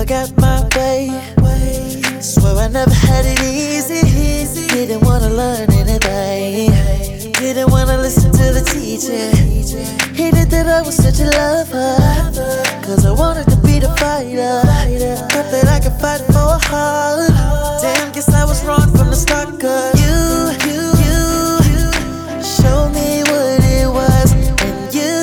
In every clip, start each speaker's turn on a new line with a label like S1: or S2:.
S1: got my way. Swear I never had it easy. Didn't wanna learn anything. Didn't wanna listen to the teacher. Hated that I was such a lover, cause I wanted to be the fighter. Thought that I could fight for a heart. Damn, guess I was wrong from the start, cause you showed me what it was. And you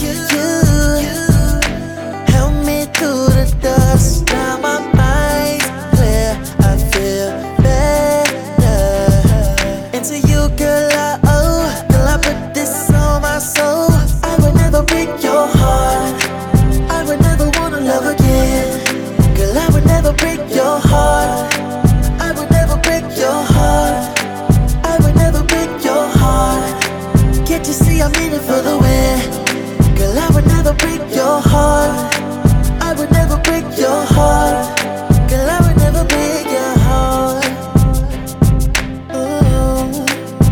S1: helped me through the dust. Now my mind's clear, I feel better. And to you, girl, I put this on my soul. I would never break your heart. I would never wanna love again. Girl, I would never break your heart. I would never break your heart. I would never break your heart. Can't you see I'm in it for the win? Girl, I would never break your heart. I would never break your heart. Girl, I would never break your heart. Ooh.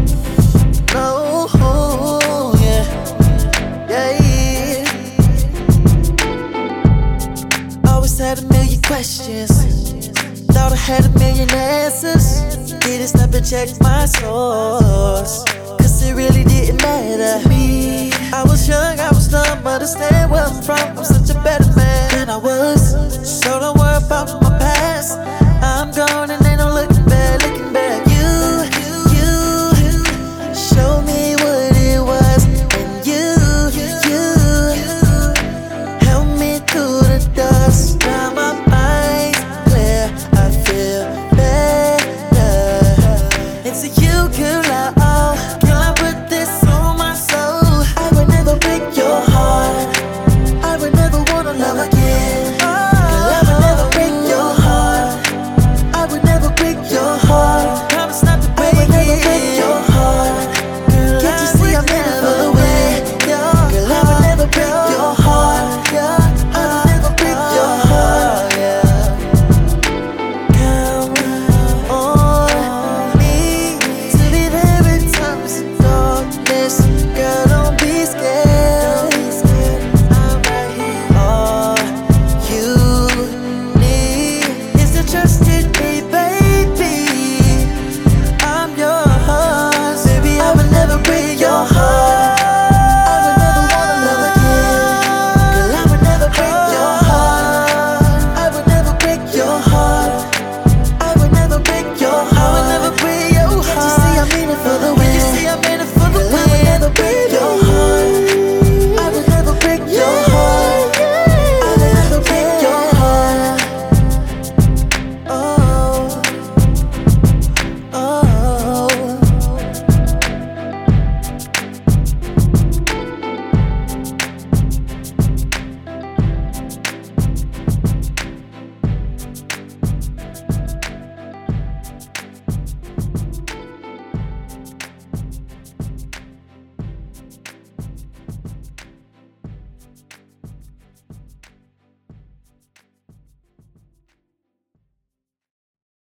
S1: No, yeah. Always had a million questions. Thought I had a million answers. Didn't stop and check my source, cause it really didn't matter to me. I was young, I was dumb, understand where I'm from. I'm such a better man than I was. So don't worry about my past.